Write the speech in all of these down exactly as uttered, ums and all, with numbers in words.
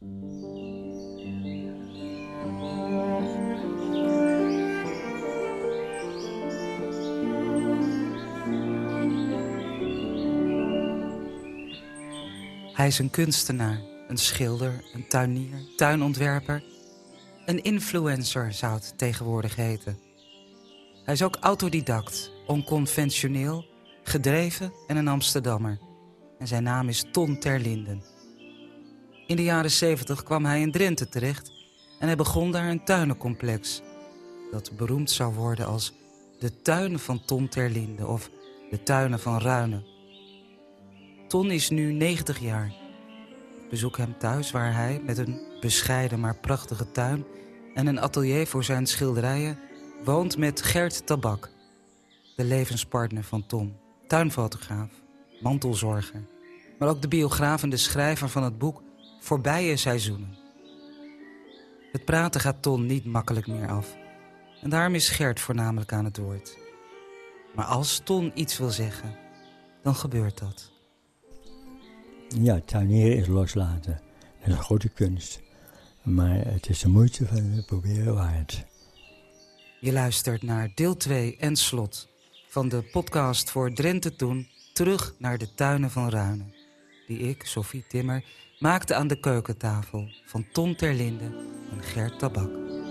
Hij is een kunstenaar, een schilder, een tuinier, tuinontwerper. Een influencer zou het tegenwoordig heten. Hij is ook autodidact, onconventioneel, gedreven en een Amsterdammer. En zijn naam is Ton ter Linden. In de jaren zeventig kwam hij in Drenthe terecht en hij begon daar een tuinencomplex. Dat beroemd zou worden als de tuinen van Ton ter Linden of de tuinen van Ruinen. Ton is nu negentig jaar. Ik bezoek hem thuis waar hij met een bescheiden maar prachtige tuin en een atelier voor zijn schilderijen woont met Gert Tabak, de levenspartner van Ton, tuinfotograaf, mantelzorger, maar ook de biograaf en de schrijver van het boek Voorbije Seizoenen. Het praten gaat Ton niet makkelijk meer af en daarom is Gert voornamelijk aan het woord. Maar als Ton iets wil zeggen, dan gebeurt dat. Ja, tuinieren is loslaten. Dat is een grote kunst. Maar het is de moeite van het proberen waard. Je luistert naar deel twee en slot van de podcast voor Drenthe Toen, Terug naar de tuinen van Ruinen. Die ik, Sophie Timmer, maakte aan de keukentafel van Ton ter Linden en Gert Tabak.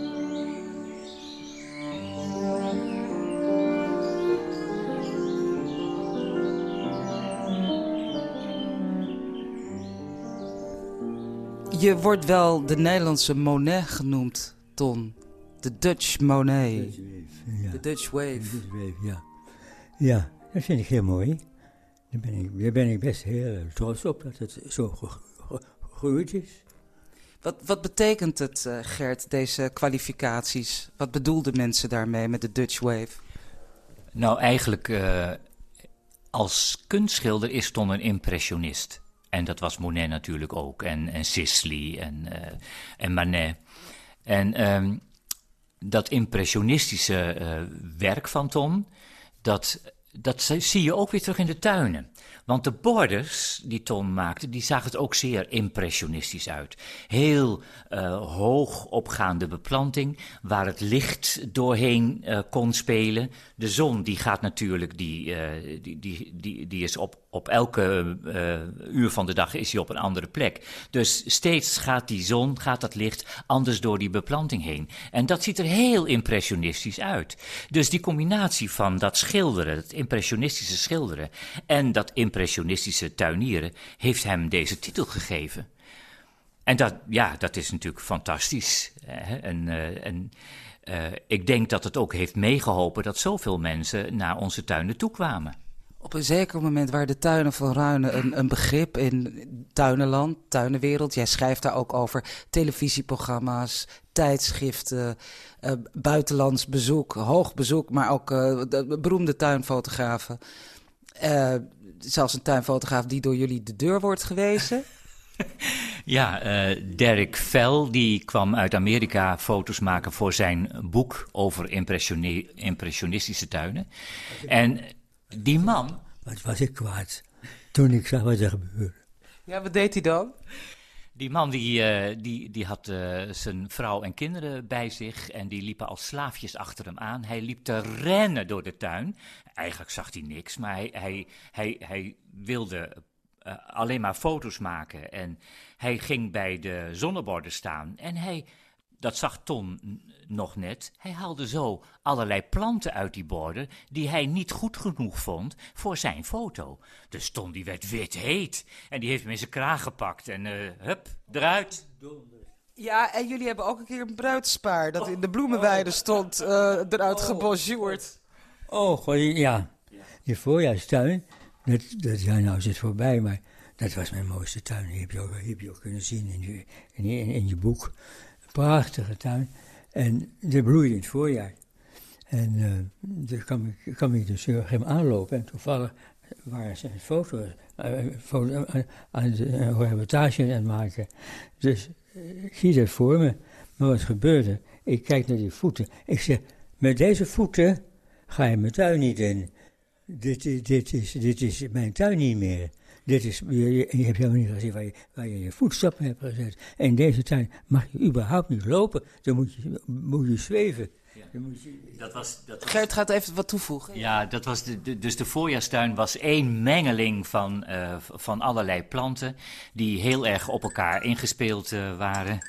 Je wordt wel de Nederlandse Monet genoemd, Ton. De Dutch Monet. Ja. De Dutch Wave. De Dutch Wave, ja. Ja, dat vind ik heel mooi. Daar ben ik, daar ben ik best heel trots op dat het zo gegroeid is. Wat, wat betekent het, uh, Gert, deze kwalificaties? Wat bedoelden mensen daarmee met de Dutch Wave? Nou, eigenlijk uh, als kunstschilder is Ton een impressionist. En dat was Monet natuurlijk ook. En, en Sisley en, uh, en Manet. En um, dat impressionistische uh, werk van Ton, dat, dat zie je ook weer terug in de tuinen. Want de borders die Ton maakte, die zagen er ook zeer impressionistisch uit. Heel uh, hoog opgaande beplanting, waar het licht doorheen uh, kon spelen. De zon die gaat natuurlijk, die, uh, die, die, die, die is op, op elke uh, uur van de dag is die op een andere plek. Dus steeds gaat die zon, gaat dat licht anders door die beplanting heen. En dat ziet er heel impressionistisch uit. Dus die combinatie van dat schilderen, dat impressionistische schilderen en dat impressionistische tuinieren heeft hem deze titel gegeven. En dat, ja, dat is natuurlijk fantastisch. Hè? En, uh, en uh, ik denk dat het ook heeft meegeholpen dat zoveel mensen naar onze tuinen toe kwamen. Op een zeker moment waren de tuinen van Ruinen een, een begrip in tuinenland, tuinenwereld. Jij schrijft daar ook over televisieprogramma's, tijdschriften, uh, buitenlands bezoek, hoog bezoek, maar ook uh, de beroemde tuinfotografen. Uh, zelfs een tuinfotograaf die door jullie de deur wordt gewezen. Ja, uh, Derek Fell, die kwam uit Amerika foto's maken voor zijn boek over impressioni- impressionistische tuinen. En die man... Wat was ik kwaad toen ik zag wat er gebeurde. Ja, wat deed hij dan? Die man die, uh, die, die had uh, zijn vrouw en kinderen bij zich en die liepen als slaafjes achter hem aan. Hij liep te rennen door de tuin. Eigenlijk zag hij niks, maar hij, hij, hij, hij wilde uh, alleen maar foto's maken. En hij ging bij de zonneborden staan en hij... Dat zag Ton nog net. Hij haalde zo allerlei planten uit die borden die hij niet goed genoeg vond voor zijn foto. Dus Ton die werd wit heet en die heeft hem in zijn kraag gepakt en uh, hup, eruit. Ja, en jullie hebben ook een keer een bruidspaar dat in de bloemenweide stond, uh, eruit gebonjourd. Oh, god, ja. Die voorjaarstuin, dat, dat ja, nou zit voorbij, maar dat was mijn mooiste tuin. Die heb je ook, heb je ook kunnen zien in je, in, in, in je boek. Prachtige tuin. En die bloeide in het voorjaar. En uh, daar kwam ik, kwam ik dus hem aanlopen. En toevallig waren ze een foto, uh, foto uh, aan de uh, reportage aan het maken. Dus uh, ik zie dat voor me. Maar wat gebeurde? Ik kijk naar die voeten. Ik zeg, met deze voeten ga je mijn tuin niet in. Dit, dit, is, dit is mijn tuin niet meer. dit is, je, je, je hebt helemaal niet gezien waar je, waar je je voetstappen hebt gezet. En in deze tuin mag je überhaupt niet lopen, dan moet je, moet je zweven. Ja. Dan moet je, Dat was, dat was, Gert gaat even wat toevoegen. ja, dat was de, de, dus de voorjaarstuin was één mengeling van, uh, van allerlei planten die heel erg op elkaar ingespeeld uh, waren.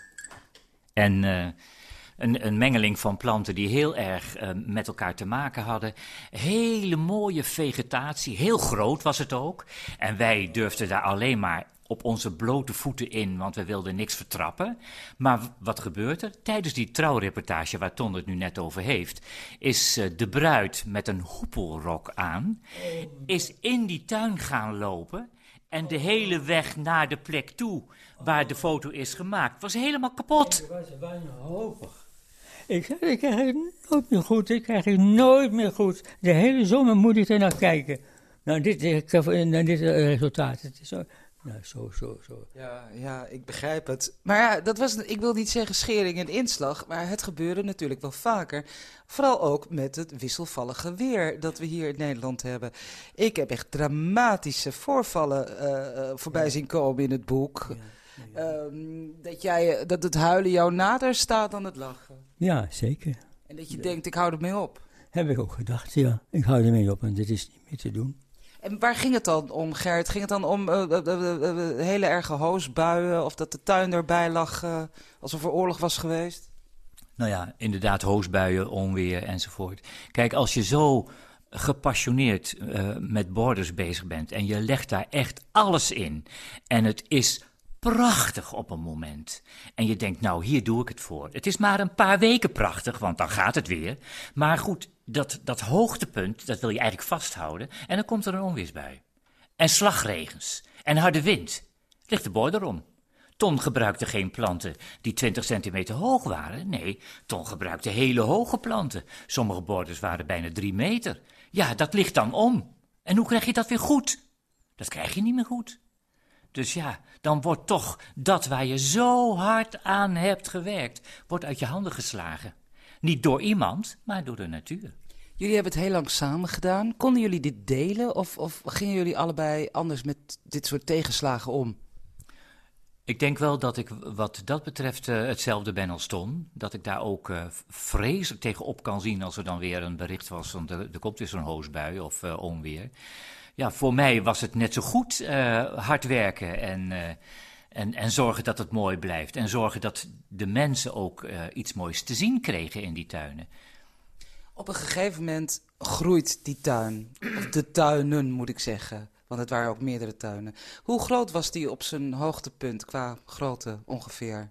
En uh, een, een mengeling van planten die heel erg uh, met elkaar te maken hadden. Hele mooie vegetatie, heel groot was het ook. En wij durfden daar alleen maar op onze blote voeten in, want we wilden niks vertrappen. Maar wat gebeurt er? Tijdens die trouwreportage waar Ton het nu net over heeft, is uh, de bruid met een hoepelrok aan, is in die tuin gaan lopen en de hele weg naar de plek toe waar de foto is gemaakt, was helemaal kapot. Het was wanhopig. Ik zeg, ik krijg het nooit meer goed, ik krijg het nooit meer goed. De hele zomer moet ik er naar kijken. Nou, dit, naar dit resultaat, het is zo... Nou, zo, zo, zo. Ja, ja, ik begrijp het. Maar ja, dat was, ik wil niet zeggen schering en inslag, maar het gebeurde natuurlijk wel vaker. Vooral ook met het wisselvallige weer dat we hier in Nederland hebben. Ik heb echt dramatische voorvallen uh, voorbij zien komen in het boek. Ja, ja, ja. Um, dat, jij, dat het huilen jou nader staat dan het lachen. Ja, zeker. En dat je ja. denkt, ik hou ermee op. Heb ik ook gedacht, ja. Ik hou ermee op en dit is niet meer te doen. En waar ging het dan om, Gert? Ging het dan om uh, uh, uh, uh, hele erge hoosbuien of dat de tuin erbij lag uh, alsof er oorlog was geweest? Nou ja, inderdaad hoosbuien, onweer enzovoort. Kijk, als je zo gepassioneerd uh, met borders bezig bent en je legt daar echt alles in en het is prachtig op een moment. En je denkt, nou, hier doe ik het voor. Het is maar een paar weken prachtig, want dan gaat het weer. Maar goed, dat, dat hoogtepunt, dat wil je eigenlijk vasthouden. En dan komt er een onweersbui. En slagregens. En harde wind. Ligt de border om. Ton gebruikte geen planten die twintig centimeter hoog waren. Nee, Ton gebruikte hele hoge planten. Sommige borders waren bijna drie meter. Ja, dat ligt dan om. En hoe krijg je dat weer goed? Dat krijg je niet meer goed. Dus ja, dan wordt toch dat waar je zo hard aan hebt gewerkt, wordt uit je handen geslagen. Niet door iemand, maar door de natuur. Jullie hebben het heel lang samen gedaan. Konden jullie dit delen of, of gingen jullie allebei anders met dit soort tegenslagen om? Ik denk wel dat ik wat dat betreft uh, hetzelfde ben als Ton. Dat ik daar ook uh, vreselijk tegen op kan zien als er dan weer een bericht was, want er, er komt weer zo'n hoosbui of uh, onweer. Ja, voor mij was het net zo goed uh, hard werken en, uh, en, en zorgen dat het mooi blijft. En zorgen dat de mensen ook uh, iets moois te zien kregen in die tuinen. Op een gegeven moment groeit die tuin, of de tuinen moet ik zeggen, want het waren ook meerdere tuinen. Hoe groot was die op zijn hoogtepunt qua grootte ongeveer?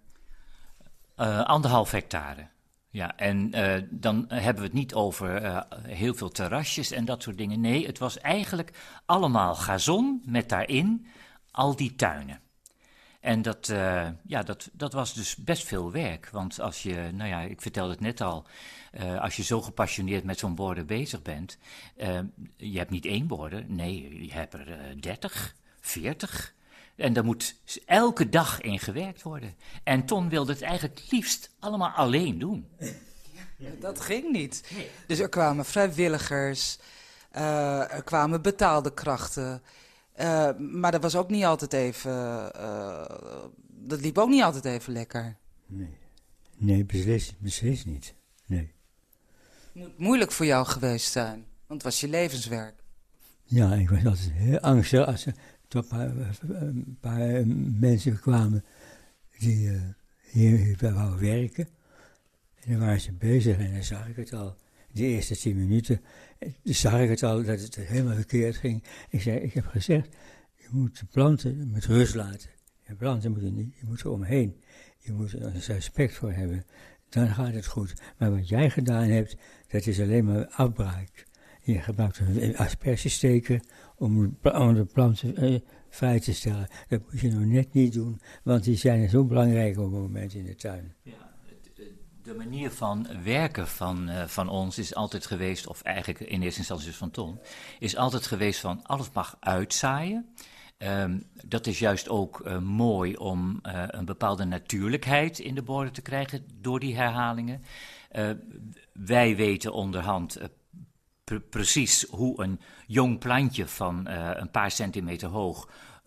Uh, anderhalf hectare. Ja, en uh, dan hebben we het niet over uh, heel veel terrasjes en dat soort dingen. Nee, het was eigenlijk allemaal gazon met daarin al die tuinen. En dat, uh, ja, dat, dat was dus best veel werk. Want als je, nou ja, ik vertelde het net al, uh, als je zo gepassioneerd met zo'n border bezig bent, uh, je hebt niet één border, nee, je hebt er uh, dertig, veertig. En daar moet elke dag in gewerkt worden. En Ton wilde het eigenlijk liefst allemaal alleen doen. Ja, dat ging niet. Dus er kwamen vrijwilligers, uh, er kwamen betaalde krachten. Uh, maar dat was ook niet altijd even, uh, dat liep ook niet altijd even lekker. Nee, nee beslist, beslist niet. Nee. Het moet moeilijk voor jou geweest zijn, want het was je levenswerk. Ja, ik was altijd heel angstig als er toch een paar, een paar mensen kwamen die uh, hier wouden werken. En dan waren ze bezig en dan zag ik het al. De eerste tien minuten zag ik het al dat het helemaal verkeerd ging. Ik zei, ik heb gezegd, je moet de planten met rust laten. De planten moeten niet, je moet er omheen. Je moet er respect voor hebben. Dan gaat het goed. Maar wat jij gedaan hebt, dat is alleen maar afbraak. Je gebruikt een aspergesteker om, om de planten uh, vrij te stellen. Dat moet je nou net niet doen, want die zijn zo belangrijk op het moment in de tuin. Ja. De manier van werken van, uh, van ons is altijd geweest, of eigenlijk in eerste instantie dus van Ton, is altijd geweest van alles mag uitzaaien. Um, dat is juist ook uh, mooi om uh, een bepaalde natuurlijkheid in de borden te krijgen door die herhalingen. Uh, wij weten onderhand uh, pr- precies hoe een jong plantje van uh, een paar centimeter hoog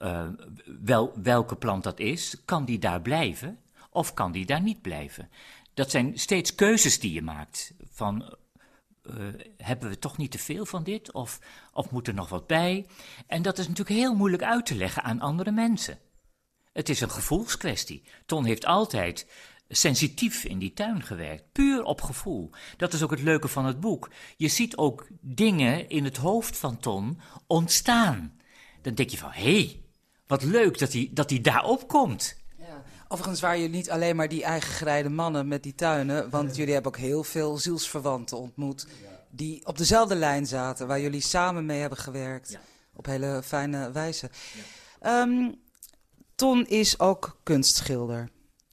uh, wel, welke plant dat is. Kan die daar blijven of kan die daar niet blijven? Dat zijn steeds keuzes die je maakt. Van, uh, hebben we toch niet te veel van dit of, of moet er nog wat bij? En dat is natuurlijk heel moeilijk uit te leggen aan andere mensen. Het is een gevoelskwestie. Ton heeft altijd sensitief in die tuin gewerkt, puur op gevoel. Dat is ook het leuke van het boek. Je ziet ook dingen in het hoofd van Ton ontstaan. Dan denk je van, hé, hey, wat leuk dat hij dat hij daarop komt. Ja. Overigens waren jullie niet alleen maar die eigen gereide mannen met die tuinen, want jullie hebben ook heel veel zielsverwanten ontmoet die op dezelfde lijn zaten, waar jullie samen mee hebben gewerkt, ja. Op hele fijne wijze. Ja. Um, Ton is ook kunstschilder.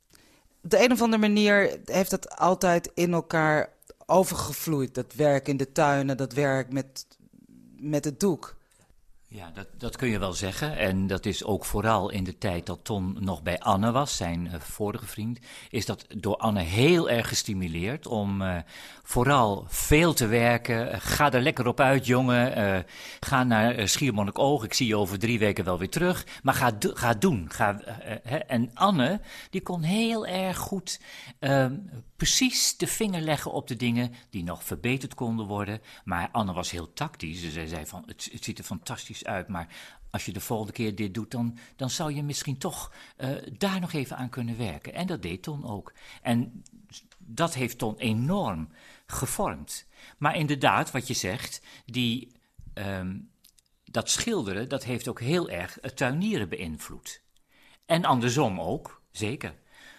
Op de een of andere manier heeft dat altijd in elkaar overgevloeid. Dat werk in de tuinen, dat werk met, met het doek. Ja, dat, dat kun je wel zeggen. En dat is ook vooral in de tijd dat Ton nog bij Anne was, zijn uh, vorige vriend, is dat door Anne heel erg gestimuleerd om uh, vooral veel te werken. Uh, ga er lekker op uit, jongen. Uh, ga naar uh, Schiermonnikoog. Ik zie je over drie weken wel weer terug. Maar ga, do- ga doen. Ga, uh, hè. En Anne, die kon heel erg goed uh, precies de vinger leggen op de dingen die nog verbeterd konden worden. Maar Anne was heel tactisch. Dus zij zei van, het, het ziet er fantastisch uit, maar als je de volgende keer dit doet, dan, dan zou je misschien toch uh, daar nog even aan kunnen werken. En dat deed Ton ook. En dat heeft Ton enorm gevormd. Maar inderdaad, wat je zegt, die, um, dat schilderen, dat heeft ook heel erg het tuinieren beïnvloed. En andersom ook, zeker.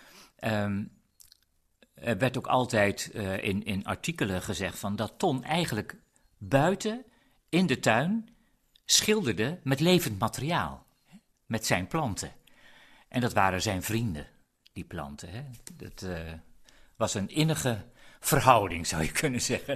Um, er werd ook altijd uh, in, in artikelen gezegd van dat Ton eigenlijk buiten, in de tuin, schilderde met levend materiaal, met zijn planten. En dat waren zijn vrienden, die planten. Hè. Dat uh, was een innige verhouding, zou je kunnen zeggen.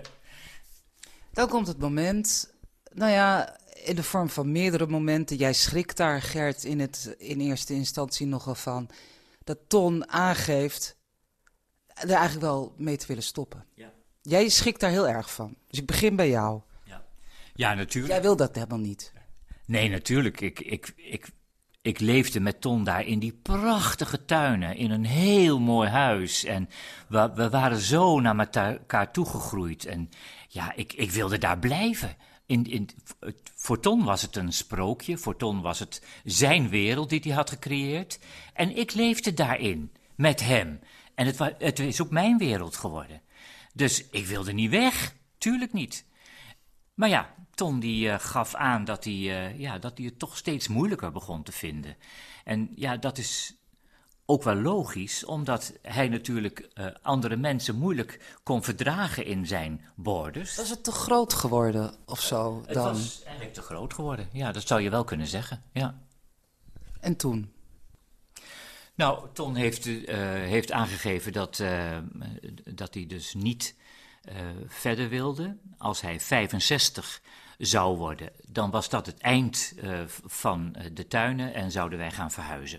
Dan komt het moment, nou ja, in de vorm van meerdere momenten. Jij schrikt daar, Gert, in, het, in eerste instantie nogal van, dat Ton aangeeft er eigenlijk wel mee te willen stoppen. Ja. Jij schrikt daar heel erg van. Dus ik begin bij jou. Ja, natuurlijk. Jij wil dat helemaal niet. Nee, natuurlijk. Ik, ik, ik, ik leefde met Ton daar in die prachtige tuinen, in een heel mooi huis. En we, we waren zo naar elkaar toegegroeid. En ja, ik, ik wilde daar blijven. In, in, voor Ton was het een sprookje. Voor Ton was het zijn wereld die hij had gecreëerd. En ik leefde daarin, met hem. En het, het is ook mijn wereld geworden. Dus ik wilde niet weg. Tuurlijk niet. Maar ja, Ton die uh, gaf aan dat hij, uh, ja, dat hij het toch steeds moeilijker begon te vinden. En ja, dat is ook wel logisch, omdat hij natuurlijk uh, andere mensen moeilijk kon verdragen in zijn borders. Was het te groot geworden of zo Het dan? Het was eigenlijk te groot geworden, ja, dat zou je wel kunnen zeggen, ja. En toen? Nou, Ton heeft, uh, heeft aangegeven dat, uh, dat hij dus niet uh, verder wilde. Als hij vijfenzestig zou worden, dan was dat het eind uh, van de tuinen en zouden wij gaan verhuizen.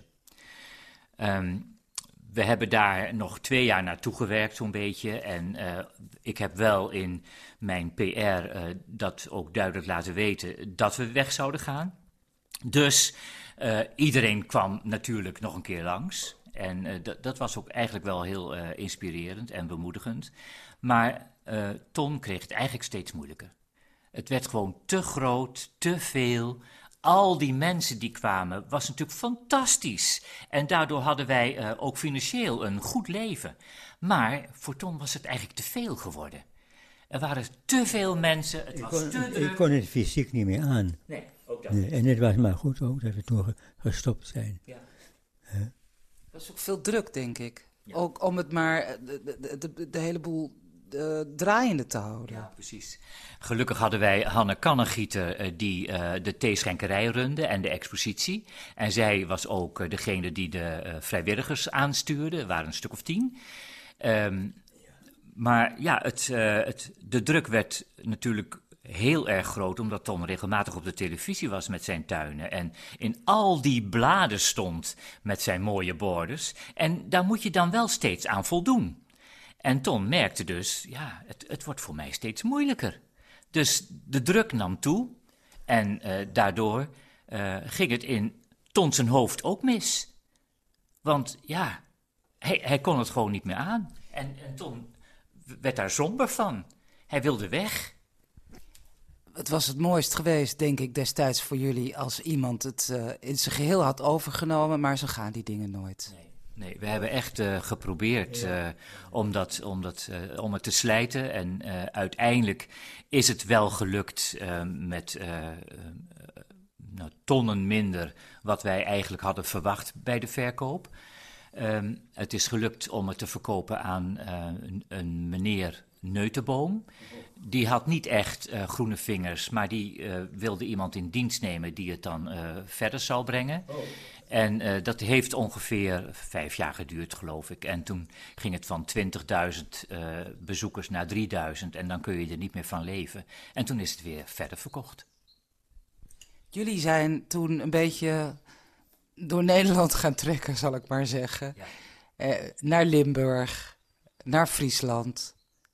Um, we hebben daar nog twee jaar naartoe gewerkt, zo'n beetje. En uh, ik heb wel in mijn P R uh, dat ook duidelijk laten weten dat we weg zouden gaan. Dus uh, iedereen kwam natuurlijk nog een keer langs. En uh, d- dat was ook eigenlijk wel heel uh, inspirerend en bemoedigend. Maar uh, Ton kreeg het eigenlijk steeds moeilijker. Het werd gewoon te groot, te veel. Al die mensen die kwamen, was natuurlijk fantastisch. En daardoor hadden wij uh, ook financieel een goed leven. Maar voor Ton was het eigenlijk te veel geworden. Er waren te veel mensen, het ik was kon, te druk. Ik kon het fysiek niet meer aan. Nee, ook dat. Nee, en het was maar goed ook dat we toen ge- gestopt zijn. Ja. Huh? Dat is ook veel druk, denk ik. Ja. Ook om het maar de, de, de, de hele boel uh, draaiende te houden. Ja, precies. Gelukkig hadden wij Hanne Kannegieter uh, die uh, de theeschenkerij runde en de expositie. En zij was ook uh, degene die de uh, vrijwilligers aanstuurde. Er waren een stuk of tien. Um, maar ja, het, uh, het, de druk werd natuurlijk heel erg groot, omdat Ton regelmatig op de televisie was met zijn tuinen. En in al die bladen stond met zijn mooie borders. En daar moet je dan wel steeds aan voldoen. En Ton merkte dus, ja, het, het wordt voor mij steeds moeilijker. Dus de druk nam toe en uh, daardoor uh, ging het in Ton zijn hoofd ook mis. Want ja, hij, hij kon het gewoon niet meer aan. En, en Ton werd daar somber van. Hij wilde weg. Het was het mooist geweest, denk ik, destijds voor jullie... als iemand het uh, in zijn geheel had overgenomen, maar zo gaan die dingen nooit. Nee, nee we hebben echt uh, geprobeerd uh, om, dat, om, dat, uh, om het te slijten. En uh, uiteindelijk is het wel gelukt uh, met uh, uh, nou, tonnen minder... wat wij eigenlijk hadden verwacht bij de verkoop. Um, het is gelukt om het te verkopen aan uh, een, een meneer Neutenboom. Die had niet echt uh, groene vingers, maar die uh, wilde iemand in dienst nemen die het dan uh, verder zou brengen. Oh. En uh, dat heeft ongeveer vijf jaar geduurd, geloof ik. En toen ging het van twintigduizend uh, bezoekers naar drieduizend en dan kun je er niet meer van leven. En toen is het weer verder verkocht. Jullie zijn toen een beetje door Nederland gaan trekken, zal ik maar zeggen. Ja. Eh, naar Limburg, naar Friesland.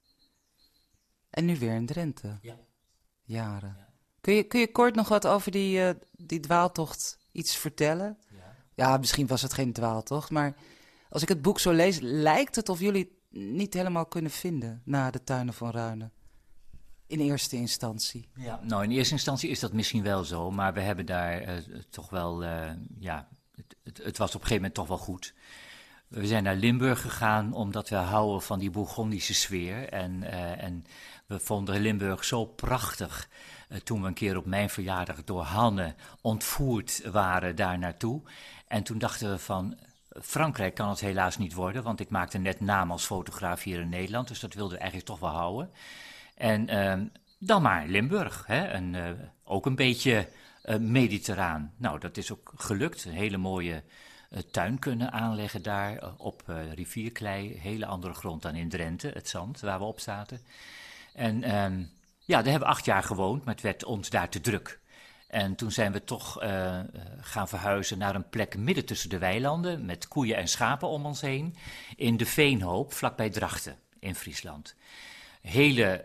En nu weer in Drenthe. Ja. Jaren. Ja. Kun je, kun je kort nog wat over die, uh, die dwaaltocht iets vertellen? Ja. Ja, misschien was het geen dwaaltocht, maar als ik het boek zo lees, lijkt het of jullie het niet helemaal kunnen vinden na de Tuinen van Ruinen. In eerste instantie. Ja, nou in eerste instantie is dat misschien wel zo, maar we hebben daar uh, toch wel, uh, ja, het, het, het was op een gegeven moment toch wel goed. We zijn naar Limburg gegaan omdat we houden van die Bourgondische sfeer. En, uh, en we vonden Limburg zo prachtig uh, toen we een keer op mijn verjaardag door Hanne ontvoerd waren daar naartoe. En toen dachten we van, Frankrijk kan het helaas niet worden, want ik maakte net naam als fotograaf hier in Nederland. Dus dat wilden we eigenlijk toch wel houden. En uh, dan maar Limburg, hè? En, uh, ook een beetje uh, mediterraan. Nou, dat is ook gelukt, een hele mooie... Uh, tuin kunnen aanleggen daar uh, op uh, rivierklei, hele andere grond dan in Drenthe, het zand waar we op zaten. En um, ja, daar hebben we acht jaar gewoond, maar het werd ons daar te druk. En toen zijn we toch uh, gaan verhuizen naar een plek midden tussen de weilanden, met koeien en schapen om ons heen, in de Veenhoop, vlakbij Drachten in Friesland. Hele,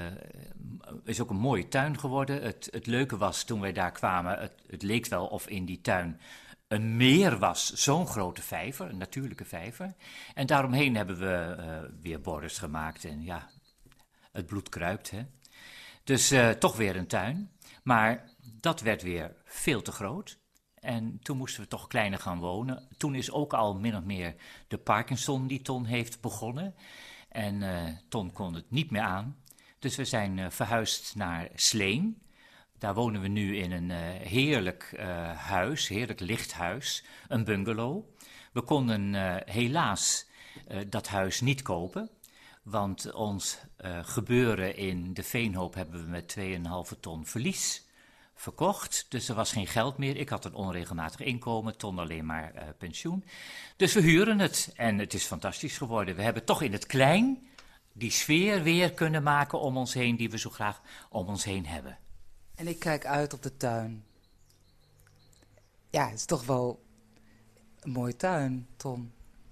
uh, is ook een mooie tuin geworden. Het, het leuke was, toen wij daar kwamen, het, het leek wel of in die tuin een meer was, zo'n grote vijver, een natuurlijke vijver. En daaromheen hebben we uh, weer borders gemaakt en ja, het bloed kruipt, hè. Dus uh, toch weer een tuin, maar dat werd weer veel te groot. En toen moesten we toch kleiner gaan wonen. Toen is ook al min of meer de Parkinson die Ton heeft begonnen. En uh, Ton kon het niet meer aan. Dus we zijn uh, verhuisd naar Sleen. Daar wonen we nu in een uh, heerlijk uh, huis, heerlijk licht huis, een bungalow. We konden uh, helaas uh, dat huis niet kopen, want ons uh, gebeuren in de Veenhoop hebben we met twee komma vijf ton verlies verkocht. Dus er was geen geld meer. Ik had een onregelmatig inkomen, Ton alleen maar uh, pensioen. Dus we huren het en het is fantastisch geworden. We hebben toch in het klein die sfeer weer kunnen maken om ons heen die we zo graag om ons heen hebben. En ik kijk uit op de tuin. Ja, het is toch wel een mooie tuin, Ton.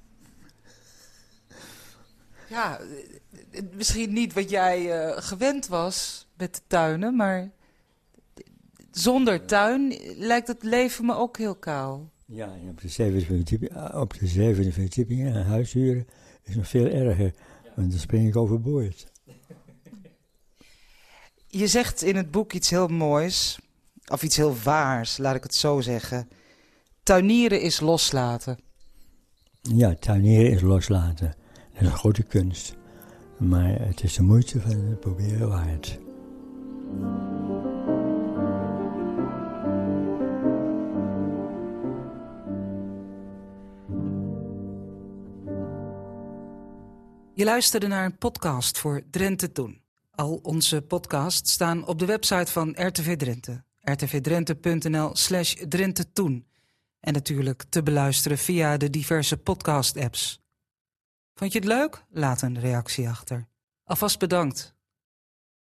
Ja, misschien niet wat jij uh, gewend was met de tuinen, maar zonder tuin lijkt het leven me ook heel kaal. Ja, en op de zevende verdieping, op de zevende verdieping een huis huren is nog veel erger, want dan spring ik overboord. Je zegt in het boek iets heel moois, of iets heel waars, laat ik het zo zeggen. Tuinieren is loslaten. Ja, tuinieren is loslaten. Dat is een grote kunst. Maar het is de moeite van het proberen waard. Je luisterde naar een podcast voor Drenthe Toen. Al onze podcasts staan op de website van R T V Drenthe. r t v drenthe punt n l slash Drenthe Toen. En natuurlijk te beluisteren via de diverse podcast-apps. Vond je het leuk? Laat een reactie achter. Alvast bedankt